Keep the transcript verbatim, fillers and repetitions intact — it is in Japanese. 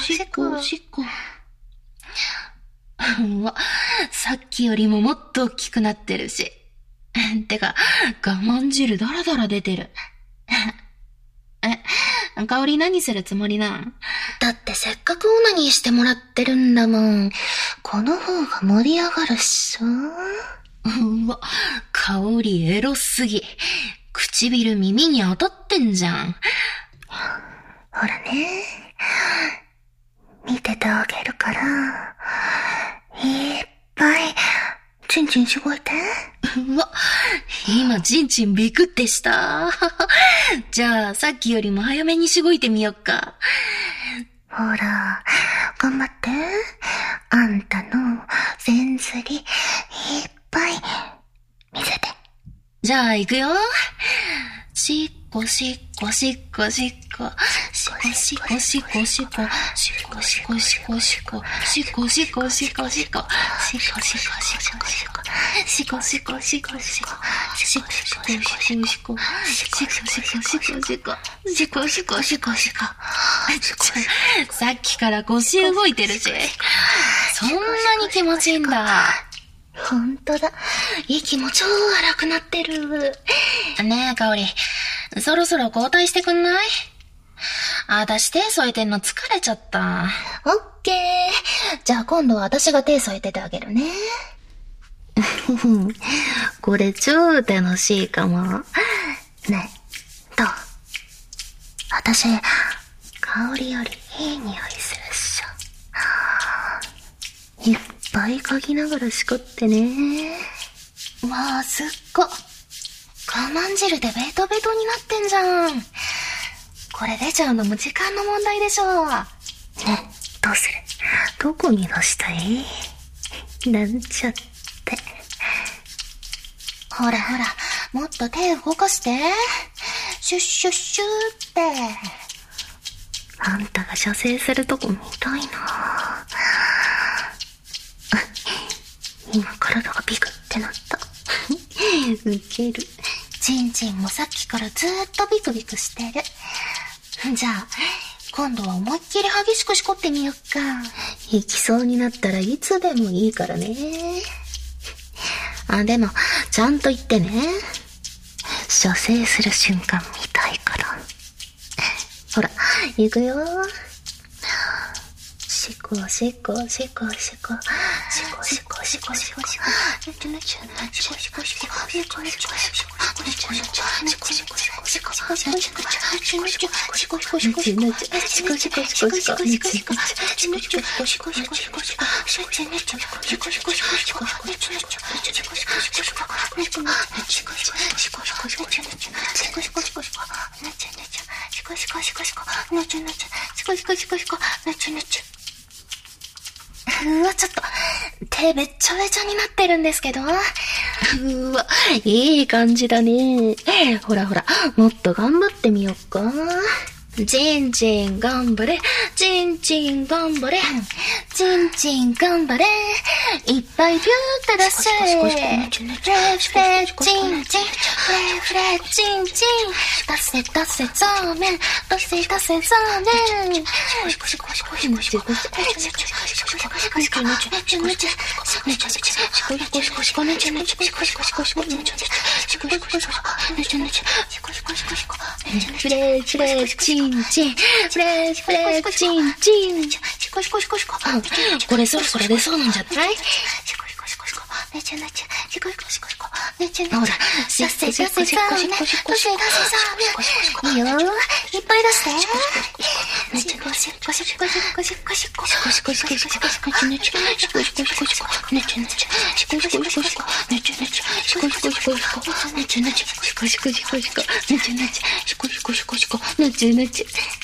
しっこ、おしっこ。うわ、さっきよりももっと大きくなってるし。てか、我慢汁だらだら出てる。え、香り何するつもりなん？ だってせっかくオナニーしてもらってるんだもん。この方が盛り上がるっしょ。 うわ、香りエロすぎ。唇耳に当たってんじゃん。 ほらね。見ててあげるから、いっぱい、チンチンしごいて。 うわ、今チンチンビクってした。じゃあ、さっきよりも早めにしごいてみよっか。 ほら、頑張って。あんたの全釣り、いっぱい、見せて。 じゃあ、行くよ。しっこしっこしっこしっこ。しっこしっこしっこしっこ。しっこしっこしっこしっこ。しっこしっこしっこしっこ。しっこしっこしっこしっこ。しっこしっこしっこしっこ。しっこしっこしっこしっこ。しっこしっこしっこしっこ。しっこしっこしっこしっこ。さっきから腰動いてるし。そんなに気持ちいいんだ。 ほんとだ。息も超荒くなってる。 ねえ、香り。そろそろ交代してくんない？あたし手添えてんの疲れちゃった。 オッケー。じゃあ今度は私が手添えててあげるね。これ超楽しいかも。ねえ、どう？私、香りよりいい匂いするっしょ。いっぱい嗅ぎながらしこってね。 わあ、すっご。我慢汁でベトベトになってんじゃん。これ出ちゃうのも時間の問題でしょ。 ね、どうする？どこに出したい？なんちゃって。 ほらほら、もっと手動かして。シュッシュッシューって。 あんたが射精するとこ見たいな。今体がビクってなった。ウケる。 チンチンもさっきからずーっとビクビクしてる。じゃあ、今度は思いっきり激しくしこってみよっか。 行きそうになったらいつでもいいからね。あ、でも、ちゃんと言ってね。射精する瞬間見たいから。ほら、行くよ。しこしこしこしこ。しこしこしこしこしこ。しこしこしこしこしこしこしこ。 うわ、ちょっと、手べっちゃべちゃになってるんですけど。うわ、いい感じだね。ほらほら、もっと頑張ってみよっか。チンチン頑張れ。チンチン頑張れ。チンチン頑張れ。いっぱいビューって出せ。フレフレチンチン。フレフレチンチン。出せ出せザーメン。出せ出せザーメン。フレフレチンチン。フレフレチンチン。これそろそろ出そうなんじゃない？ほら、出せ出せザーメン。出せ出せザーメン。いいよ。いっぱい出して。ねちねち。